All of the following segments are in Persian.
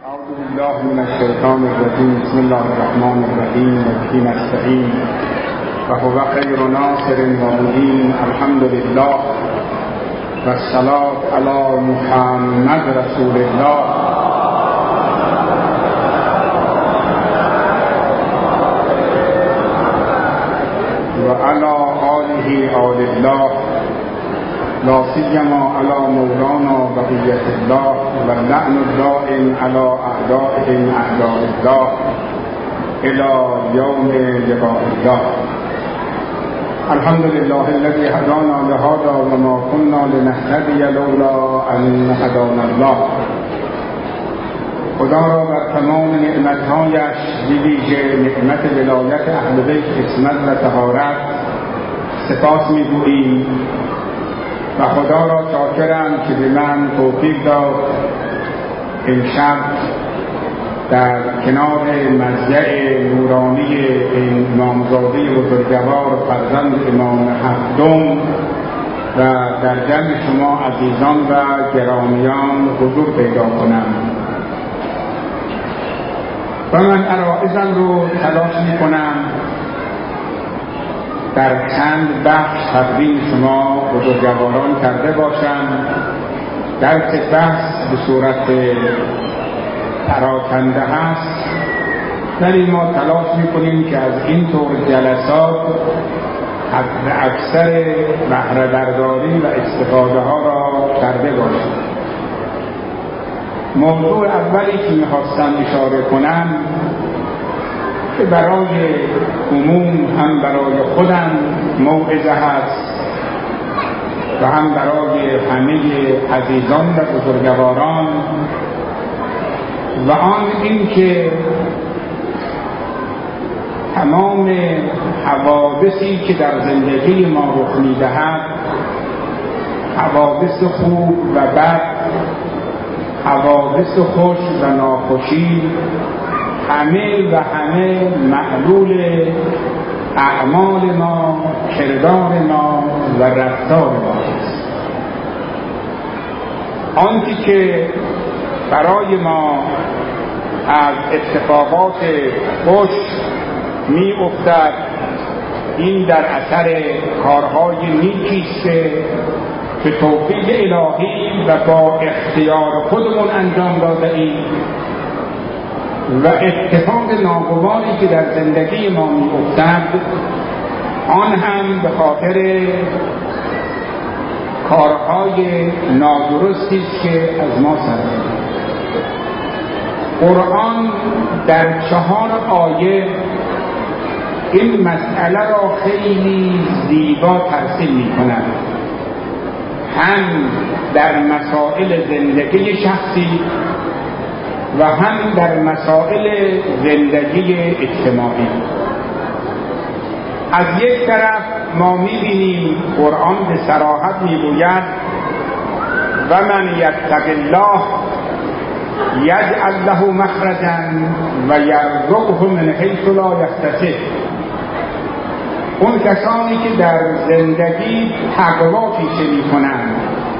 اعوذ بالله من الشیطان الرجیم. بسم الله الرحمن الرحیم. وبه نستعین وهو خیر ناصر ومعین. الحمد لله والصلاة علی محمد رسول الله و علی آله آل الله، لا سیما علی مولانا بقیة الله و لعن الدائم علی اعدائهم اعداء الله الی یوم لقاء الله. الحمد لله الذي هدانا لهذا وما كنا لنهتدي لولا ان هدانا الله. خدا را بر تمام نعمتهایش بویژه نعمت ولایت اهل بیت عصمت و طهارت سپاس می‌گوییم و خدا را شاکرم که به من توفیق داد امشب در کنار مضجع نورانی این امامزاده بزرگوار فرزند امام هفتم و در جمع شما عزیزان و گرامیان حضور پیدا کنم و من عرائضم رو تلاش می کنم در چند بخش تقدیم شما بزرگواران کرده باشم. درس بحث به صورت پراکنده هست، ولی ما تلاش میکنیم که از این طور جلسات حد اکثر بهره برداری و استفاده ها را کرده باشیم. موضوع اولی که میخواستم اشاره کنم که برای عموم هم برای خودم موعظه هست و هم برای همه عزیزان و بزرگواران، و آن این که تمام حوادثی که در زندگی ما رخ می‌دهد، حوادث خوب و بد، حوادث خوش و ناخوشی، همه معلول اعمال ما، کردار ما و رفتار ما است. آنچه که برای ما از اتفاقات خوش می افتد، این در اثر کارهای نیکی است که توفیق الهی و با اختیار خودمون انجام داده ایم، و اتفاق ناگواری که در زندگی ما می افتد آن هم به خاطر کارهای نادرستی است که از ما سر می‌برد. قرآن در 4 آیه این مسئله را خیلی زیبا ترسیم می‌کند، هم در مسائل زندگی شخصی و هم در مسائل زندگی اجتماعی. از یک طرف ما می‌بینیم قرآن به صراحت می‌گوید و من یتق الله یجعل له مخرجا و یرزقه من حیث لا یحتسب. اون کسانی که در زندگی تقوا پیشه می‌کنند،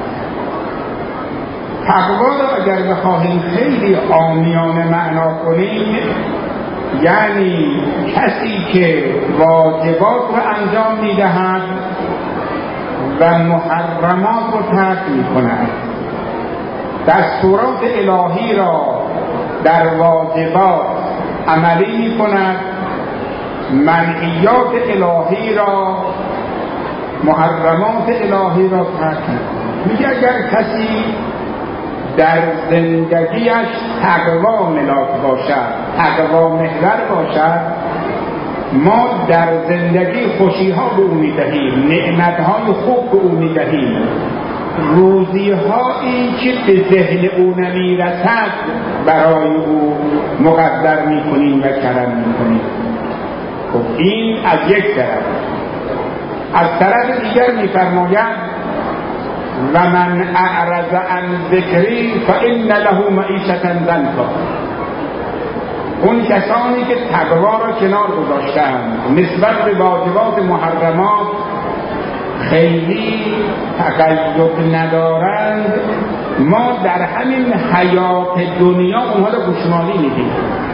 تقوا را اگر بخواهیم خیلی عامیانه معنا کنیم، یعنی کسی که واجبات را انجام می‌دهد و محرمات را ترک می‌کند، دستورات الهی را در واجبات عملی می‌کند، منهیات الهی را، محرمات الهی را ترک می‌کند. میگه اگر کسی در زندگیش تقوا ملاک باشد، تقوا محور باشد، ما در زندگی خوشی ها به او میدهیم، نعمت های خوب به او میدهیم، روزی هایی که به ذهن او نمیرسد برای او مقدر میکنیم و کرم میکنیم. خب این از یک طرف. از طرف دیگر میفرماید و من اعرض عن ذکری فان له معیشة ضنکا. اون کسانی که تقوا را کنار گذاشتند، نسبت به واجبات محرمات خیلی تقید ندارند، ما در همین حیات دنیا اونها رو گوشمالی میدیم.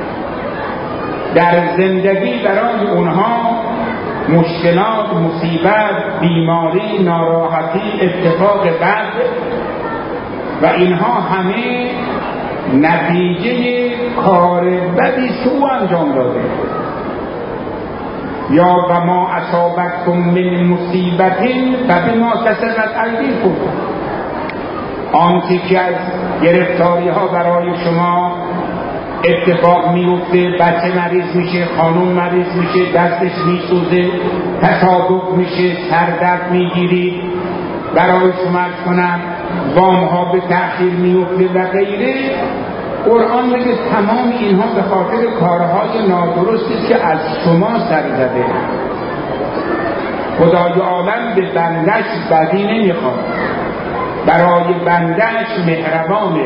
در زندگی برای اونها مشکلات، مصیبت، بیماری، ناراحتی، اتفاق بد و اینها همه نتیجه کار بدی سو انجام داده. یا و ما اصابتکم من مصیبت فبما کسبت ایدیکم، آنچه که از گرفتاری ها برای شما اتفاق میفته، بچه مریض میشه، خانم مریض میشه، دستش میسوزه، تصادف میشه، سردرد میگیرید، برای شما کنم وام ها به تأخیر میفته و غیره. قرآن میگه تمام اینها به خاطر کارهای نادرستی که از شما سر زده. خدای عالم به بندش بدی نمیخواد، برای بندش مهربانه.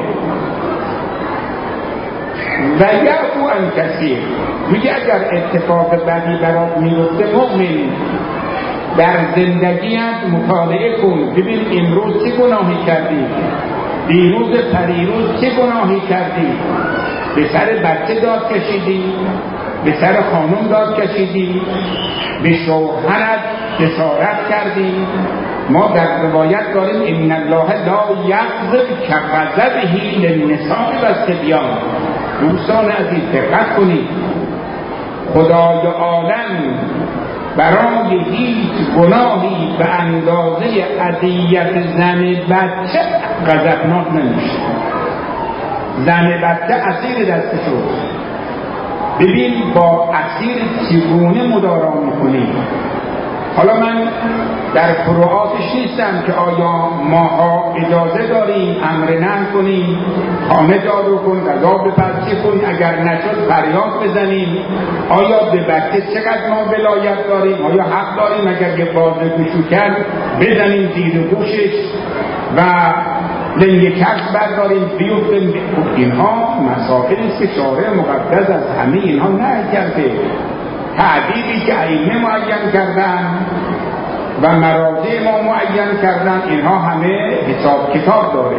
و یعفو عن کثیر، میگه اگر اتفاق بدی برات میفته مؤمن در زندگیت مطالعه کن، ببین امروز چه گناهی کردی، دیروز پریروز چه گناهی کردی، به سر بچه داد کشیدی، به سر خانم داد کشیدی، به شوهرت جسارت کردی. ما در روایت داریم ان الله لا یغضب کغضبه للنساء والصبیان. دوستان عزیز دقت کنید، خدای عالم برای هیچ گناهی به اندازه اذیت زن بچه غضبناک نمیشه. زن بچه اسیر دستشوست، ببین با اسیر چگونه مدارا میکنی. حالا من در فروعاتش نیستم که آیا ماها اجازه داریم امر نه کنیم، خانه جارو کن، غذا بپزی کن، اگر نشد فریاد بزنیم، آیا به بچه چقدر ما ولایت داریم، آیا حق داریم اگر یه بازه گوشو کرد بزنیم زیر گوشش و لنگ کفش برداریم بیفتیم. اینها مسائلی است که شارع مقدس از همه اینها نکرده. تعدیدی که ائمه معین کردن و مراجع ما معین کردن، اینها همه حساب کتاب داره.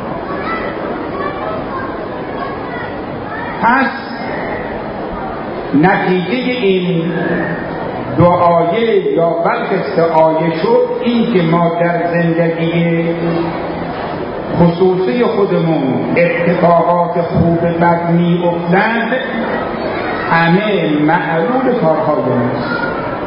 پس نتیجه این دو آیه یا بلکه سه آیه شد این که ما در زندگی خصوصی خودمون اتفاقات خوب بد می افتند، همه معلول کارهای ماست.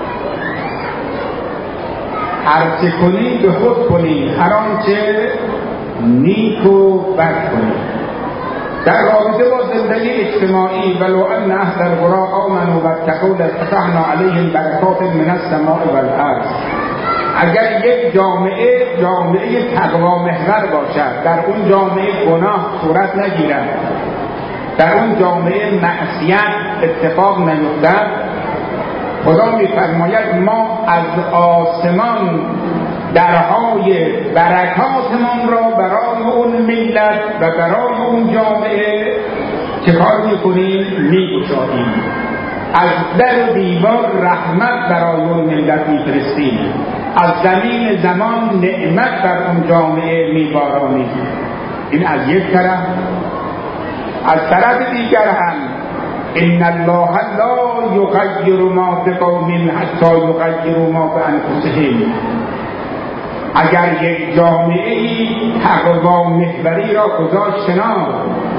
هرچه کنی به خود کنی، هر آنچه نیک و بد کنی. در رابطه با زندگی اجتماعی ولو ان اهل القری آمنوا واتقوا لفتحنا علیهم برکات من السماء والارض، اگر یک جامعه تقوا محور باشد، در اون جامعه گناه صورت نگیرد، در اون جامعه معصیت اتفاق نیفتد، خدا می‌فرماید ما از آسمان درهای برکاتمان را برای اون ملت و برای اون جامعه چه کار می‌کنیم؟ می‌گشاییم. از در و دیوار رحمت برای اون ملت می‌فرستیم، از زمین زمان نعمت بر اون جامعه می‌بارانیم. این از یک طرف. از طرف دیگر هم ان الله لا یغیر ما بقوم حتی یغیروا ما بانفسهم، اگر یک جامعه‌ای تقوا محوری را گذاشت کنار،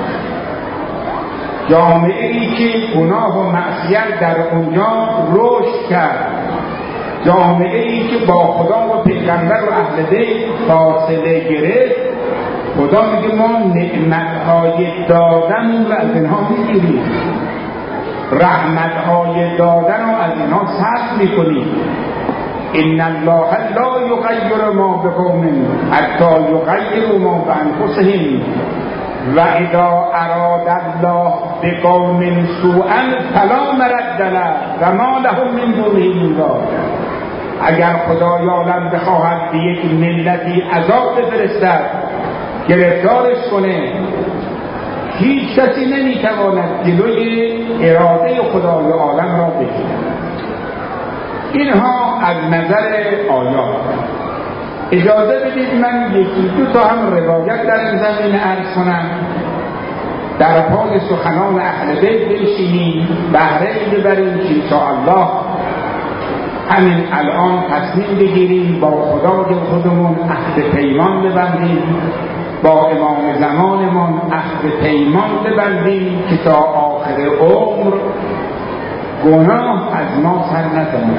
جامعه‌ای که گناه و معصیت در اونجا رشد کرد، جامعه‌ای که با خدا و پیغمبر و اهل بیت فاصله گرفت، خدا میگه ما نعمت‌های دادن رو از اینها میگیریم، رحمت‌های دادن رو از اینها سلب میکنیم. ان الله لا یغیر ما بقوم حتی یغیروا ما بانفسهم و اذا اراد الله بقوم سوءا فلا مرد له و ما لهم من دونه من وال. اگر خدای عالم بخواهد به یک ملتی عذاب بفرستد، گرفتارش کنه، هیچ کسی نمیتواند جلوی اراده خدای عالم را بگیرد. اینها از نظر آیات. اجازه بدید من یکی دو تا هم روایت در این زمینه عرض کنم، در پای سخنان اهل بیت بنشینیم، بهره ببریم که انشاءالله همین الان تصمیم بگیریم با خدای خودمون عهد پیمان ببندیم، با امام زمانمون عهد پیمان ببندیم که تا آخر عمر گناه از ما سر نزند.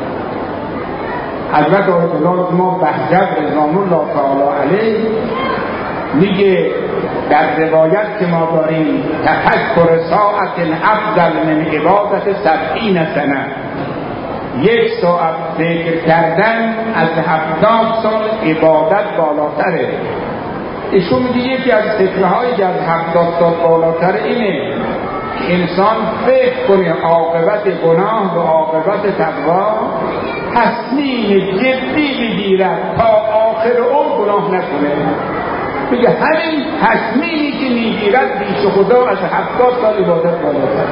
حضرت آیت الله ما بهجت رضوان الله تعالی علیه میگه در روایت که ما داریم تفکر ساعت افضل من عبادت 70 سنه، 1 ساعت ذکر کردن از 70 سال عبادت بالاتره. ایشون میگه یکی از ذکرهایی که از 70 سال بالاتر اینه که انسان فکر کنه عاقبت گناه و عاقبت تقوا تصمیم جدی بگیرد تا آخر عمر گناه نکنه. میگه همین تصمیمی که میگیرد پیش خدا از 70 سال عبادت بالاتر،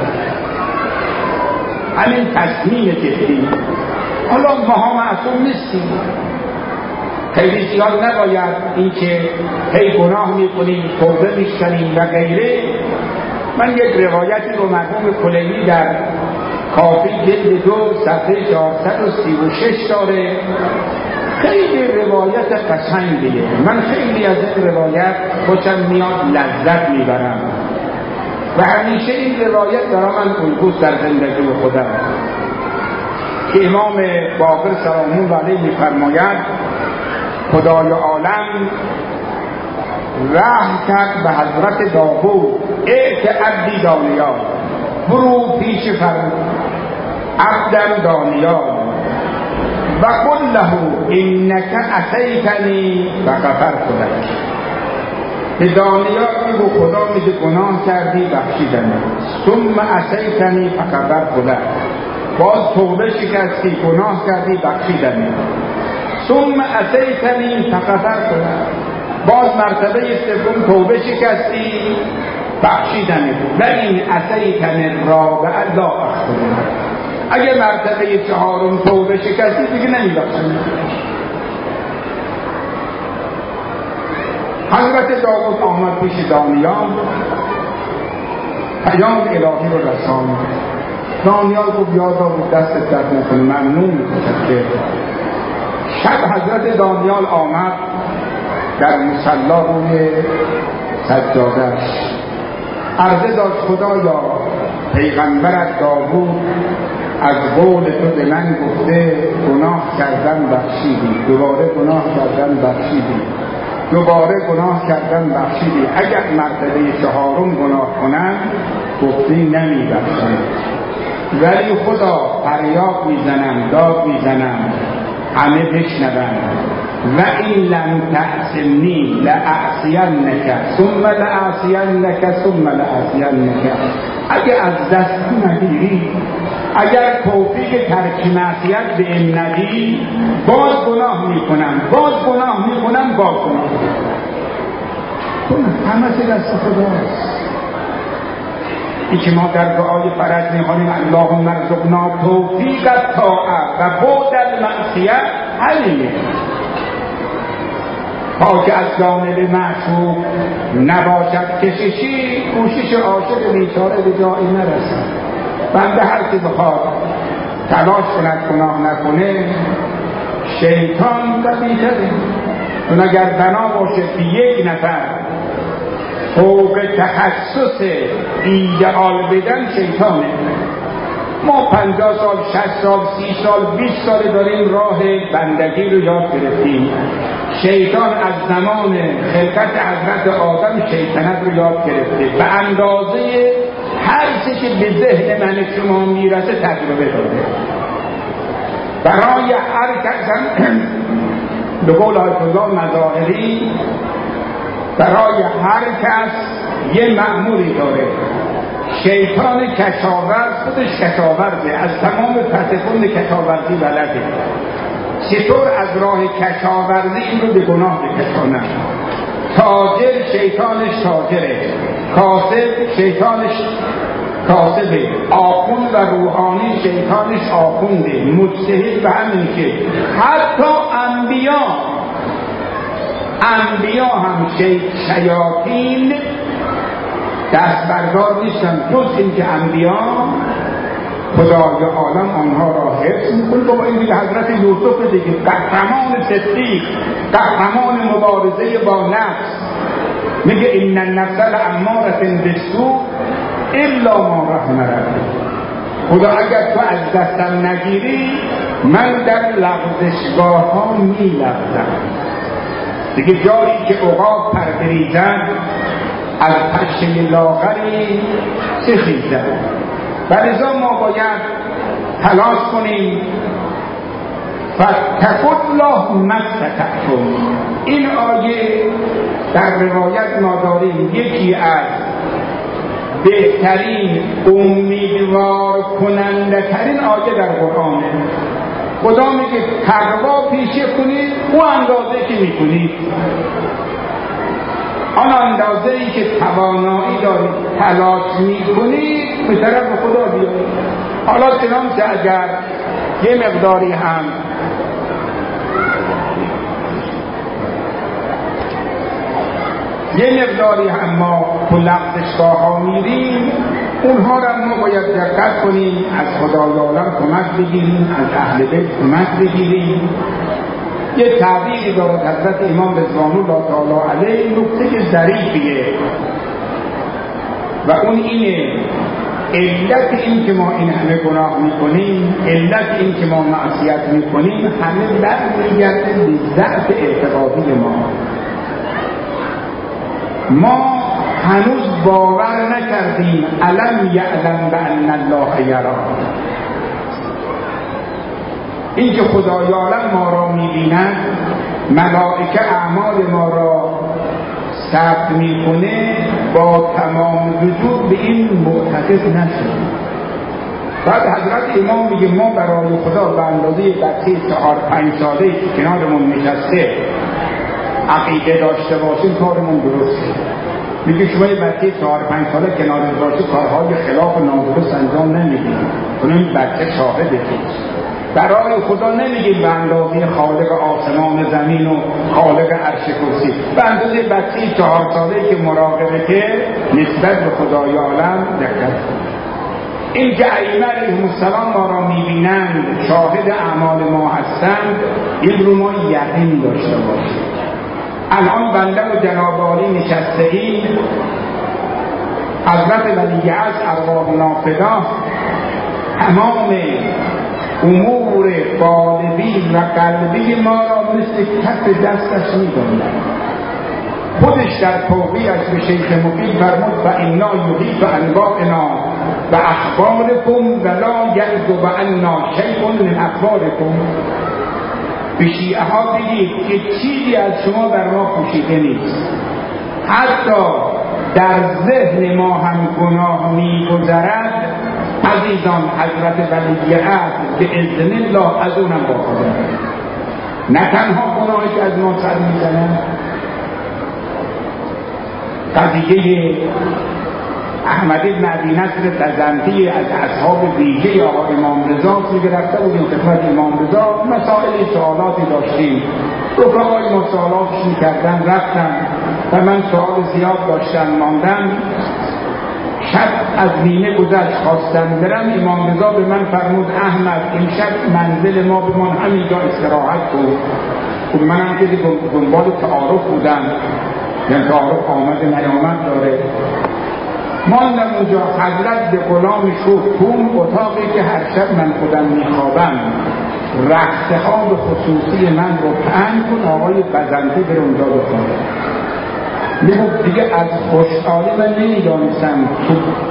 همین تصمیم جدی. حالا ما معصوم نیستیم، خیلی زیاد نباید این که هی گناه میکنیم توبه میشکنیم و غیره. من یک روایتی رو مرحوم کلینی در کافی جلد 2 صفحه 436 داره، خیلی روایت قشنگیه. من خیلی از این روایت خوشم میاد، لذت میبرم و همیشه این روایت برای من الگوست در زندگی خودم، که امام باقر سلام الله علیه میفرماید خدای عالم رحم کرد به حضرت داوود، ائت عبدی دانیال، برو پیش عبدم دانیال و قل له انک اتیتنی و غفرت لک. به دانیال میگو خدا میگه گناه کردی بخشیدم، ثم اتیتنی فغفرت لک، باز توبه شکستی گناه کردی بخشیدم، ثم اتیتنی فغفرت لک، باز مرتبه سوم توبه شکستی بخشیدن. و این اتیتن رابعه لا اغفر، اگه مرتبه 4 توبه شکستی دیگه نمیبخشم. حضرت داوود آمد پیش دانیال، پیام الهی رو رساند. دانیال گفت یا داوود دستت درد نکنه، ممنون میشه. شب حضرت دانیال آمد در مصلا روی سجاده‌اش عرضه داشت خدایا پیغمبرت داوود از قول تو به من گفته گناه کردن بخشیدی، دوباره گناه کردن بخشیدی، دوباره گناه کردن بخشیدی، اگر مرتبه 4 گناه کنن گفتی نمی بخشم، ولی خدا فریاد میزنم داد میزنم همه بشنون و این لم تحسنی لأعصینک ثم لأعصینک ثم لأعصینک، اگه از دست نگیری، اگر توفیق ترک معصیت به این ندی، باز گناه میکنم، باز گناه میکنم، باز گناه میکنم. همه چه دست خداست. این که ما در دعای فرج میخوانیم اللهم ارزقنا توفیق الطاعه و بعد المعصیه، همینه تا که از جانب معشوق نباشد کششی، کوشش عاشق بیچاره به جایی نرسد. بنده هر که بخواد تلاش کند گناه نکنه، شیطان قوی‌تره. اون اگر بنا باشه که یک نفر فوق تخصص ایدئال بدن، شیطانه. ما 50 سال 60 سال 30 سال 20 سال داریم راه بندگی رو یاد گرفتیم. شیطان از زمان خلقت حضرت آدم شیطنت رو یاد گرفته، به اندازه هر چی که به ذهن من شما میرسه تجربه داده. برای هر کس هم به قول آیت الله مظاهری، برای هر کس یه مأموری داره. شیطان کشاورز خودش کشاورزه، از تمام پسفند کشاورزی بلده. چطور از راه کشاورزی این رو به گناه بکشانه؟ تاجر شیطانش تاجره، کاسب شیطانش کاسبه، آخوند و روحانی شیطانش آخونده، مجتهد به همین که حتی انبیا انبیا هم شیاطین دست بردار نیستن، جز این که انبیا خدای عالم آنها را حفظ میکنه. با این دیگه حضرت یوسف دیگه قهرمان صدیق، قهرمان مبارزه با نفس، میگه ان النفس لاماره بالسوء الا ما رحم ربی. خدا اگر تو از دستم نگیری من در لغزشگاه ها میلغزم. دیگه جایی که عقاب پر بریزن از پشه لاغری سخیزن. ولذا ما باید تلاش کنیم فاتقوا الله ما استطعتم. این آیه در روایت ما داریم یکی از بهترین امیدوار کننده ترین آیه در قرآنه. خدا میگه تقوا پیشه کنید او اندازه که میکنید، آن اندازه ای که توانایی دارید تلاش میکنید به طرف خدا بیایید. حالا چنانچه اگر یه مقداری هم ما تو لغزشگاه ها میریم، اونها را ما باید دقت کنیم، از خدای عالم کمک بگیریم، از اهل بیت کمک بگیریم. یه تعبیری دارد حضرت امام رضوان الله تعالی علیه، نکته ظریفیه و اون اینه: علت این که ما این همه گناه میکنیم، علت این که ما معصیت میکنیم، همه برمیگرده به ضعف اعتقادی ما هنوز باور نکردیم الم یعلم بان الله یری. این که خدای عالم ما را میبیند، ملائکه اعمال ما را ثبت میکنه، با تمام وجود به این معتقد نشد. بعد حضرت امام میگه ما برای خدا به اندازه بچه 4-5 ساله که کنارمون نشسته عقیده داشته باشیم کارمون درسته. میگه شما یه بچه 4-5 ساله کنارت باشه کارهای خلاف نادرست انجام نمیدید، این بچه شاهده. برای خدا نمیگیم به اندازه خالق آسمان زمین و خالق عرش کرسی، به اندازه بچه 4 ساله که مراقبه که نسبت به خدای عالم دقت. این که ائمه علیهم السلام ما را میبینند، شاهد اعمال ما هستند، این رو ما یقین داشته باشیم. الان بنده و جناب عالی نشسته این حضرت ولی عصر ارواحنا فدا تمام امور قالبی و قلبی ما را مثل کف دستش می‌داند. خودش در توقیعش به شیخ مفید فرمود فانا یحیط انباءنا و اخبارکم ولا یعزب عنا شیء من اخبارکم. به شیعه ها بگید که چیزی از شما بر ما پوشیده نیست، حتی در ذهن ما هم گناه می‌گذرد. عزیزان حضرت ولی عصر به اذن الله از اونم با خدا، نه تنها گناهی که از ما سر میزنن. قضیه احمد بن عبی نصر تزنتی از اصحاب ویژه آقا امام رضا میگه رفته بودیم خدمت امام رضا، مسائل سوالاتی داشتیم، رفقای ما سوالاتش میکردن، رفتن و من سوال زیاد داشتم ماندم. شب از نیمه گذشت خواستم برم، امام رضا به من فرمود احمد این شب منزل ما بمان، همینجا استراحت کن. خب منم که دنبال تعارف بودم، یعنی تعارف آمد نیامد داره. ماندم اونجا. حضرت به غلامش گفت تو اون اتاقی که هر شب من خودم میخوابم رختخواب خصوصی من رو پهن کن، آقای بزنتی بره اونجا بخوابه. میگفت دیگه از خوشحالی من نمیدانستم تو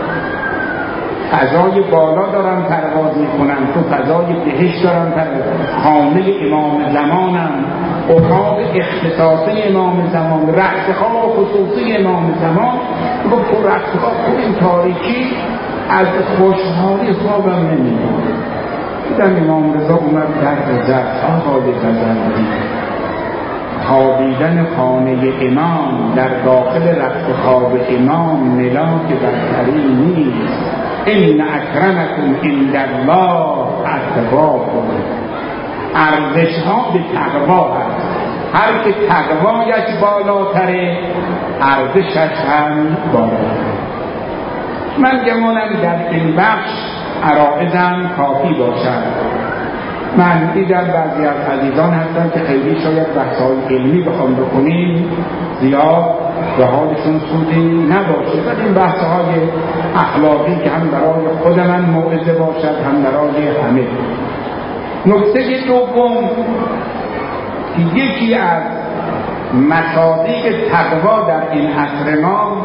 فضای بالا دارم پرواز میکنم، تو فضای بهشت دارم خانه امام زمانم، اتاق اختصاصی امام زمان، رختخواب خصوصی امام زمان. میگفت تو رختخواب تو این تاریکی از خوشحالی خوابم نمیدونم. دیدم امام رضا اومد در زد آقای بزنتی خوابیدن خانه امام در داخل رخت خواب امام ملاک برتری نیست. ان اکرمکم عند الله اتقاکم. ارزش ها به تقوا هست. هر که تقوایش بالاتره ارزشش هم بالاتره. من گمانم در این بخش عرائضم کافی باشد. من دیدم بعضی از عزیزان هستن که خیلی شاید بحث‌های علمی بخوام بکنیم زیاد به حالشون سودی نباشه، ولی این بحث‌های اخلاقی که هم برای خود من موعظه باشد هم برای همه. نکته دوم که یکی از مصادیق تقوا در این عصر ما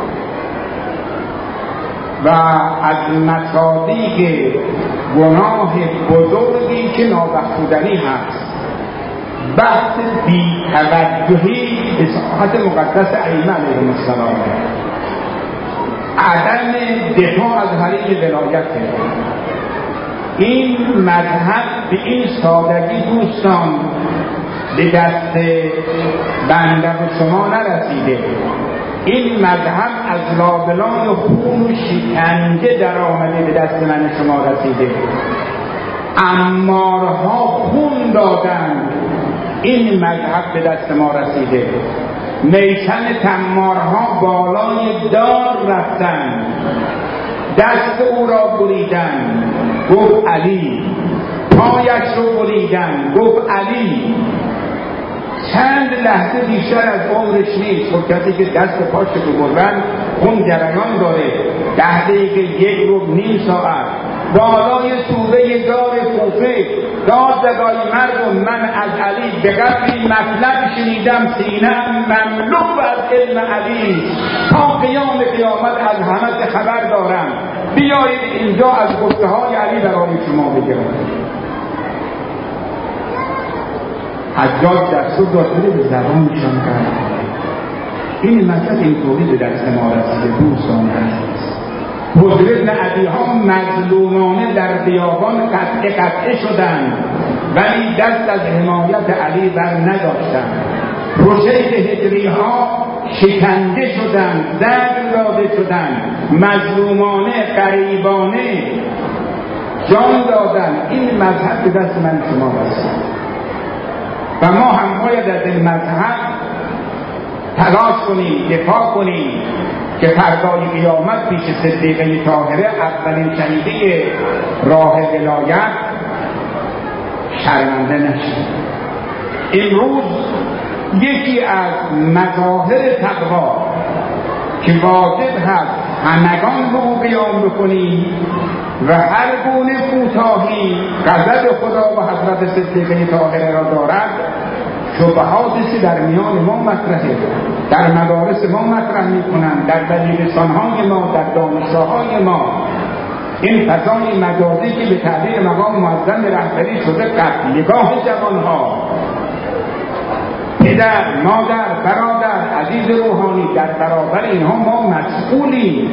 و از مصادیق گناه بزرگی که نابخشودنی هست بحث بی‌توجهی به ساحت مقدس ائمه علیهم السلام، عدم دفاع از حریم ولایته. این مذهب به این سادگی دوستان به دست بنده و شما نرسیده. این مذهب از لابلای خون و شکنجه در آمده به دست من شما رسیده. امارها خون دادن، این مذهب به دست ما رسیده. میسن تمارها بالای دار رفتن، دست او را بریدن، گفت علی. پایش رو بریدن، گفت علی. چند لحظه بیشتر از عمرش نیست. خب کسی که دست پاش رو بردن خون جریان داره. 10 دقیقه، 1 رو نیم ساعت بالای سوره دار کوفه داد زدای مردم من از علی به قدری مطلب شنیدم سینه‌ام مملو از علم علی، تا قیام قیامت از همه خبر دارم. بیایید اینجا از گفته های علی برای شما بگم. حجاج دستور داده به زبانشان کرد. این مطلب اینطوری به دست ما رسیده دوستان عزیز. حضرت ابن عدی ها مظلومانه در بیابان قطعه شدند ولی دست از حمایت علی بر نداشتند. رشید هجری ها شکنجه شدند، زجر داده شدند، مظلومانه غریبانه جان دادند. این مذهب به دست من شما رسید و ما هم باید از این مذهب تلاش کنیم، دفاع کنیم که فردای قیامت پیش صدیقه طاهره اولین شهیده راه ولایت شرمنده نشیم. امروز یکی از مظاهر تقوا که واجب هست همگان به او قیام بکنیم و هر گونه کوتاهی غضب خدا و حضرت صدیقه طاهره را دارد، شبهاتی در میان ما مطرحه، در مدارس ما مطرح میکنند، در دبیرستان‌های ما، در دانشگاه‌های ما. این فضای مجازی که به تعبیر مقام معظم رهبری شده قتلگاه جوانها، پدر، مادر، برادر، عزیز روحانی، در برابر اینها ما مسئولیم.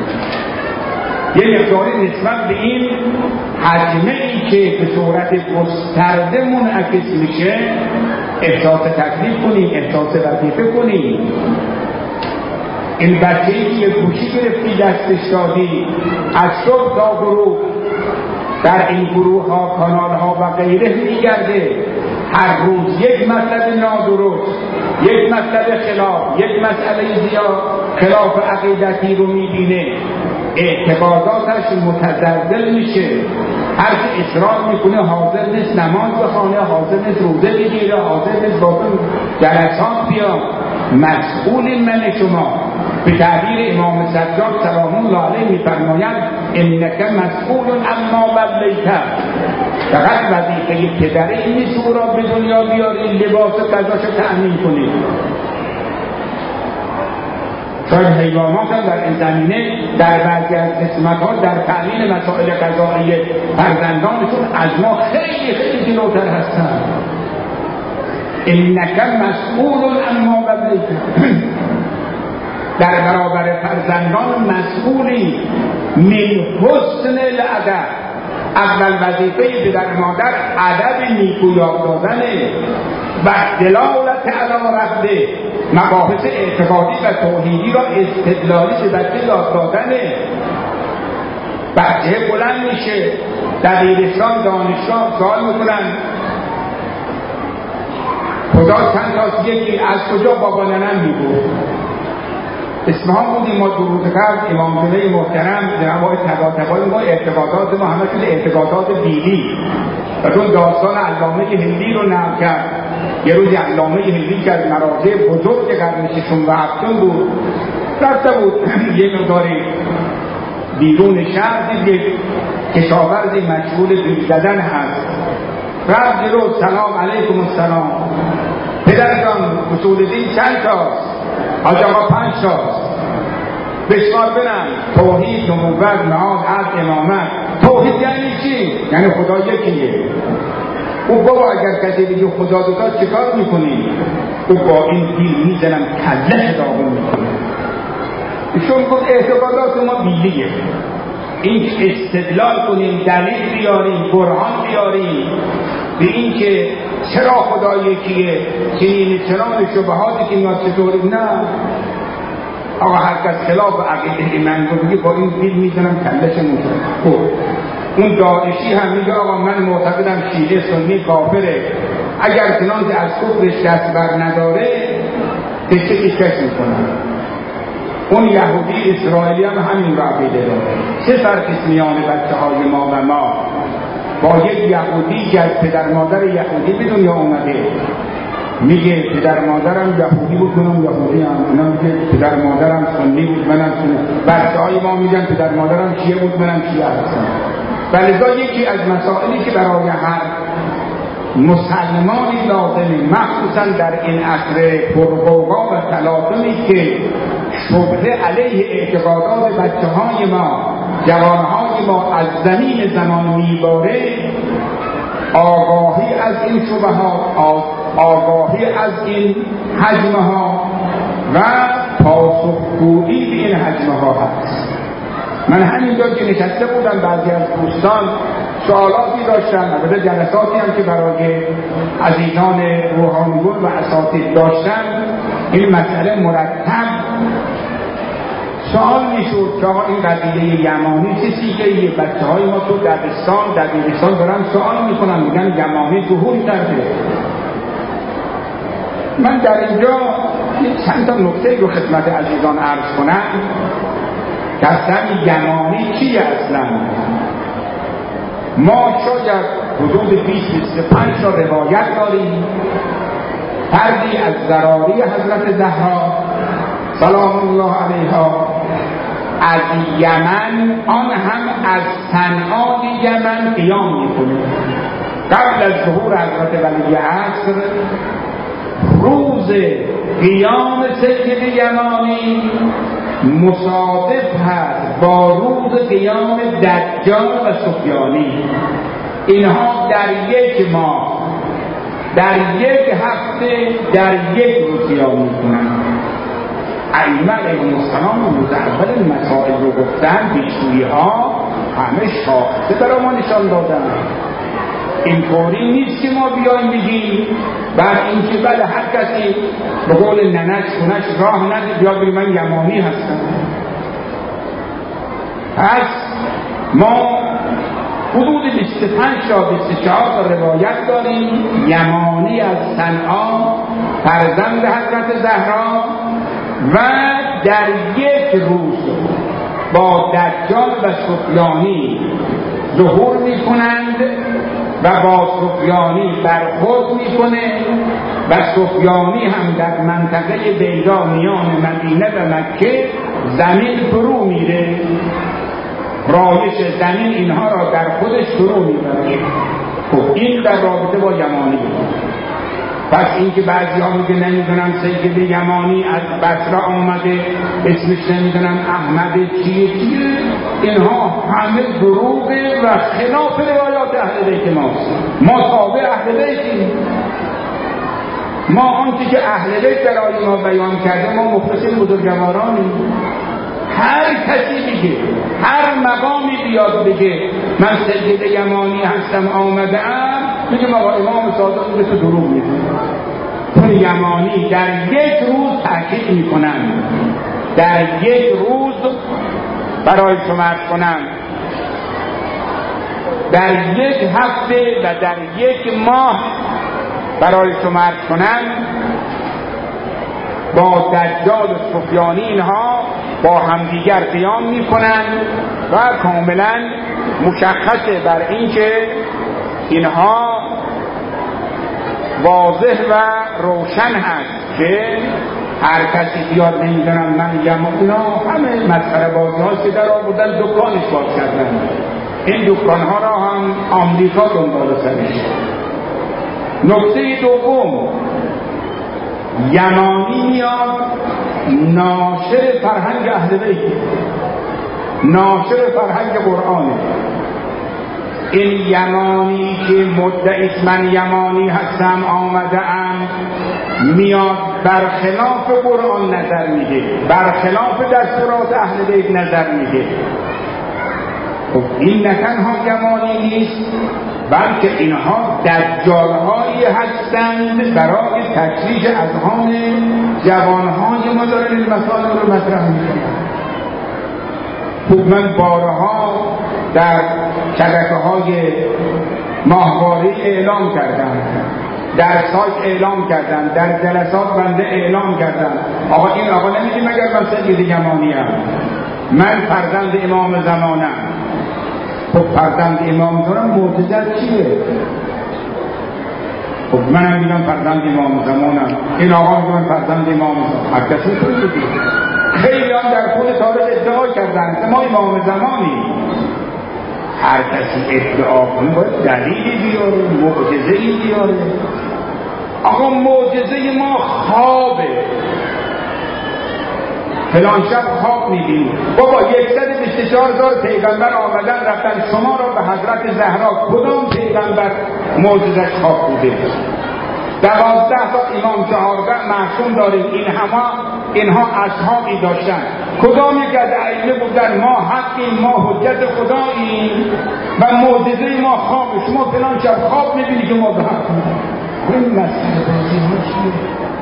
یه مقداری نسبت به این حجمه ای که به صورت گسترده منعکس میشه احساس تکلیف کنیم، احساس وظیفه کنیم. این بچه‌ای که یه گوشی گرفتی دستش دادی، از صبح تا غروب در این گروه ها، کانال ها و غیره میگرده، هر روز یک مطلب نادرست، یک مطلب خلاف، یک مسئله زیاد خلاف عقیدتی رو میبینه، اعتقاداتش متزلزل میشه. هر که اصرار میکنه حاضر نیست نماز بخونه، حاضر نیست روزه بگیره، حاضر نیست با جلسات بیا. مسئول من شما. به تعبیر امام سجاد سلام الله علیه میفرماید انک مسئول اما بلیت. فقط وظیفه پدره این نیست او را به دنیا بیاری، لباس و غذاشو تأمین کنید. شاید حیوانات هم در این زمینه در بعضی از قسمت‌ها در تأمین مسائل غذایی فرزندانشون از ما خیلی خیلی جلوتر هستند. انک مسئول اما بلیت. در برابر فرزندان مسئولی. من حسن الادب، اول وظیفه پدر مادر ادب نیکو یاد دادنه و دلالت علی ربه، مباحث اعتقادی و توحیدی را استدلالی به بچه یاد دادنه. بچه بلند میشه دبیرستان دانشگاه سوال میکنن خدا چند تاست، یکی از کجا بابا ننم میگفت. اصفهان بودیم ما 2 روز قبل، امام جمعه محترم جناب آقای طباطبایی ما اعتقادات ما همه شده اعتقادات دینی و اون داستان علامه هندی رو نقل کرد. یه روز علامه هندی که از مراجع بزرگ قرن 6 و 7 بود، رفته بود یه مقداری بیرون شهر، دید کشاورزی مشغول بیل زدن هست، رفت جلو، سلام علیکم السلام، پدرجان اصول دین چند تاست؟ حاج آقا 5 تاست. بشمار برم، توحید، نبوت، نهاد، عدل، امامت. توحید یعنی چی؟ یعنی خدا یکیه. او بابا اگر کسی بگه خدا دوتا چیکار میکنی؟ او با این دیل میزنم کلش داغون میکنه. ایشون گفت اعتقادات ما بیلیه، این استدلال کنیم، دلیل بیاریم، برهان بیاریم به این که چرا خدا یکیه، چنین چنان شبهاتی که ما چطوری. نه آقا هر کس خلاف عقیده من بگه با این دیل میزنم کلش میکنه. خب اون داعشی هم میگه آقا من معتقدم شیعه سنی کافره، اگر چنان که از کفرش دست بر نداره تشه کش میکنه. اون یهودی اسرائیلی هم همین رو عقیده داره. چه فرقی میان بچه های ما و ما با یک یهودی که از پدر مادر یهودی به دنیا اومده؟ میگه پدر مادرم یهودی بود منم یهودی هم، اونا میگه پدر مادرم سنی بود منم سنی. بچه های ما میگن پدر مادرم شیعه بود منم شیعه هستم. ولذا یکی از مسائلی که برای هر مسلمانی لازمه، مخصوصا در این عصر پرغوغا و تلاطمی که شبهه علیه اعتقادات بچه های ما، جوانهای ما از زمین زمان میباره، آگاهی از این شبهات، آگاهی از این حجمه ها و پاسخگویی به این حجمه ها هست. من همینجا که نشسته بودم بعضی از دوستان سوالاتی داشتن، البته جلساتی هم که برای عزیزان روحانیون و اساتید داشتن، این مسئله مرتب سوال میشد که این قضیه یمانی چه سیگه‌ایه. بچه های ما تو دبیرستان دارن سوال میکنن، میگن یمانی ظهور کرده. من در اینجا چند تا نکته رو خدمت عزیزان عرض کنم که اصلا یمانی چیه. اصلا ما شاید حدود 20-25 تا روایت داریم، فردی از ذراری حضرت زهرا سلام الله علیها از یمن، آن هم از صنعا یمن قیام میکنه. قبل از ظهور حضرت ولی عصر، روز قیام سید یمانی مصادف هست با روز قیام دجال و سفیانی. اینها در یک ماه، در یک هفته، در یک روز قیام میکنن. ائمه علیهم السلام روز اول مسائل رو گفتن، بیشتویی ها همه شاخصه برای ما نشان دادن. اینطوری نیست که ما بیایم بگیم بعد اینکه بله هر کسی به قول ننش خونش راه نده بیا بگیم من یمانی هستم. پس ما حدود 25 تا 24 تا روایت داریم یمانی از صنعا، فرزند حضرت زهرا، و در یک روز با دجال و سفیانی ظهور میکنند و با سفیانی برخورد میکنه و سفیانی هم در منطقه بیضا میان مدینه و مکه زمین فرو میره، رایش زمین اینها را در خودش فرو میبره. خب این در رابطه با یمانی بود. پس اینکه بعضی ها میگه نمیدونم سید یمانی از بصره آمده اسمش نمیدونم احمد چیه، اینها همه دروغه و خلاف روایات اهل بیت ماست. ما تابع اهل بیتیم. ما آنچه که اهل بیت برای ما بیان کرده ما مخلصین بزرگوارانیم. هر کسی بگه، هر مقامی بیاد بگه من سید یمانی هستم آمده‌ام، میگه آقا امام صادق میگه تو دروغ میگی. چون یمانی در یک روز تحقیق میکنن، در یک روز برای شما عرض کنم، در یک هفته و در یک ماه برای شما عرض کنم با دجال و سفیانی اینها با همدیگر قیام میکنن و کاملا مشخصه بر اینکه اینها واضح و روشن هست که هر کسی بیاد نمیدونم من اینا همه مسخره بازی هاست که در آوردن دکانش باز کردن. این دکان ها را هم آمریکا دنبال سرش. نکته دوم، یمانی میاد ناشر فرهنگ اهل بیت، ناشر فرهنگ قرآنه. این یمانی که مدعی من یمانی هستم آمده ام میاد برخلاف قرآن نظر میده، برخلاف دستورات اهل بیت نظر میده. خب این نه تنها یمانی نیست بلکه اینها دجالهایی هستند برای تشویش اذهان جوانهای ما دارن این مسائل رو مطرح میکنن. خب من بارها در شبکه‌های ماهواره اعلام کردم، در سایت اعلام کردم، در جلسات بنده اعلام کردم آقا این آقا نمیگه مگر من سید یمانیم، من فرزند امام زمانم. خب فرزند امام زمانم معجزه چیه؟ خب منم میگم فرزند امام زمانم، این آقا میگه من فرزند امام زمانم. هر کسی تو میگه. خیلی هم در طول تاریخ ادعا کردن ما امام زمانی. هر کسی ادعا کنه باید دلیلی بیاره، معجزه‌ای بیاره. آقا معجزه ما خوابه، فلان شب خواب می‌بینی. بابا 124,000 پیغمبر آمدن رفتن، شما را به حضرت زهرا کدام پیغمبر معجزش خواب بوده؟ 12 تا امام 14 معصوم داریم، اینها اصحابی داشتن. کدام یک از ائمه بودن ما حقیم، ما حجت خداییم و معجزه ما خواب؟ شما فلان شب خواب می‌بینی که ما به حق این مسئله بازی چیه؟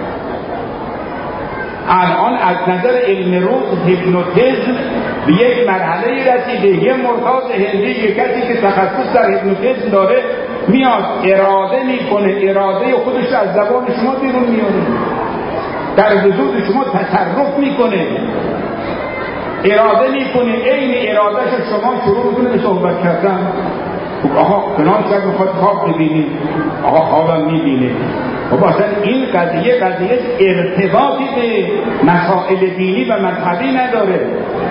الان از نظر علم روز هیپنوتیزم به یک مرحله رسیده. یه مرتاض هندی، یک کسی که تخصص در هیپنوتیزم داره میاد اراده میکنه، اراده خودش از زبان شما بیرون میاره، در وجود شما تصرف میکنه، اراده میکنه، عین ارادهش شما شروع میکنه به صحبت کردن. آقا فلان شب میخواد خواب ببینی، آقا خوابم میبینه. خب اصلا این قضیه ارتباطی به مسائل دینی و مذهبی نداره.